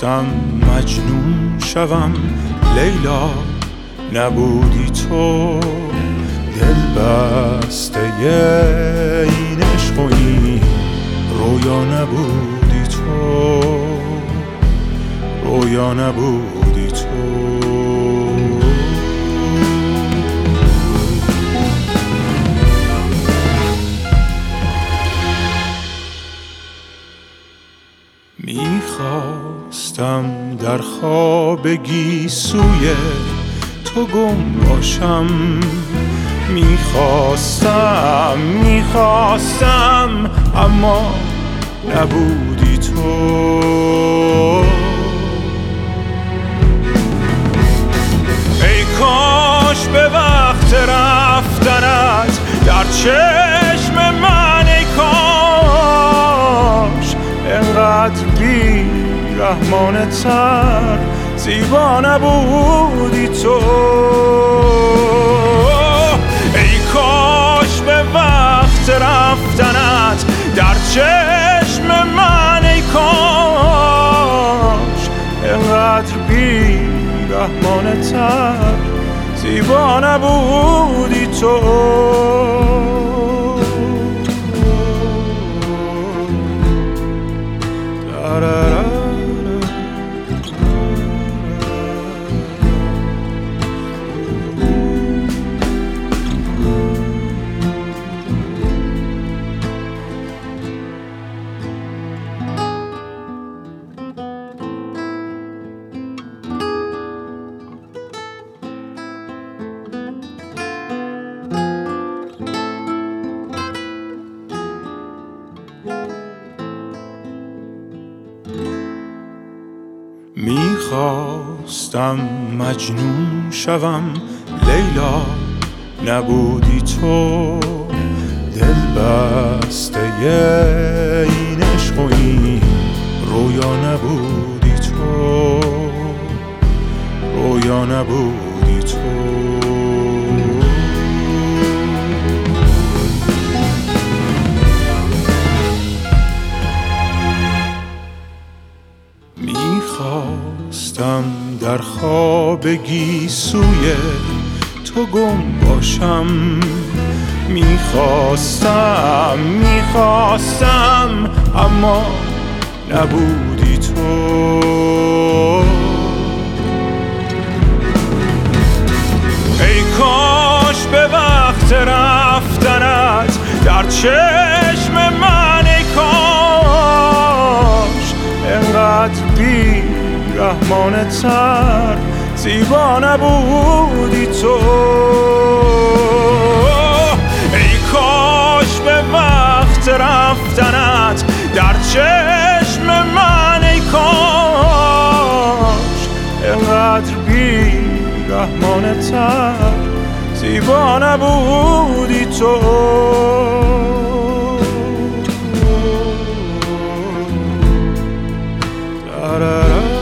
میخواستم مجنون شوم لیلا، نبودی تو دل بسته این عشق و این رویا، نبودی تو رویا، نبودی تو. میخواستم در خواب گیسوی تو گم باشم، میخواستم اما نبودی تو. ای کاش به وقت رفتنت در چشم من، ای کاش انقدر بی رحمانه تر زیبا نبودی تو. ای کاش به وقت رفتنت در چشم من، ای کاش انقدر بی رحمانه تر زیبا نبودی تو. میخواستم مجنون شوم لیلا، نبودی تو دل بسته این عشق و این رویا، نبودی تو رویا، نبودی تو. میخواستم در خواب گیسوی تو گم باشم، میخواستم اما نبودی تو. ای کاش به وقت رفتنت در چشم من، ای کاش انقدر بی رحمانه تر زیبا نبودی تو. ای کاش به وقت رفتنت در چشم من، ای کاش انقدر بی رحمانه تر زیبا نبودی تو.